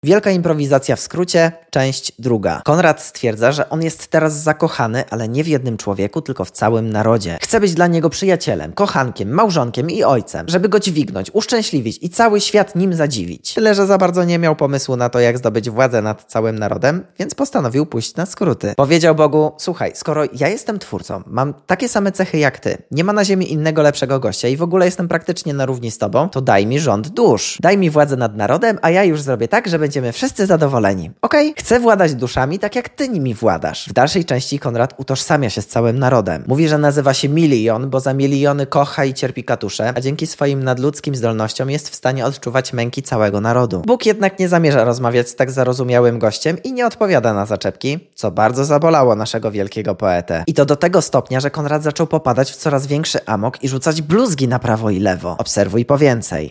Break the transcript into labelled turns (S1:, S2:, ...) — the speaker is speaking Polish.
S1: Wielka improwizacja w skrócie, część druga. Konrad stwierdza, że on jest teraz zakochany, ale nie w jednym człowieku, tylko w całym narodzie. Chce być dla niego przyjacielem, kochankiem, małżonkiem i ojcem, żeby go dźwignąć, uszczęśliwić i cały świat nim zadziwić. Tyle, że za bardzo nie miał pomysłu na to, jak zdobyć władzę nad całym narodem, więc postanowił pójść na skróty. Powiedział Bogu: słuchaj, skoro ja jestem twórcą, mam takie same cechy jak ty, nie ma na ziemi innego lepszego gościa i w ogóle jestem praktycznie na równi z tobą, to daj mi rząd dusz. Daj mi władzę nad narodem, a ja już zrobię tak, że będziemy wszyscy zadowoleni. Okej? Chcę władać duszami tak jak ty nimi władasz. W dalszej części Konrad utożsamia się z całym narodem. Mówi, że nazywa się Milion, bo za miliony kocha i cierpi katusze, a dzięki swoim nadludzkim zdolnościom jest w stanie odczuwać męki całego narodu. Bóg jednak nie zamierza rozmawiać z tak zarozumiałym gościem i nie odpowiada na zaczepki, co bardzo zabolało naszego wielkiego poetę. I to do tego stopnia, że Konrad zaczął popadać w coraz większy amok i rzucać bluzgi na prawo i lewo. Obserwuj po więcej.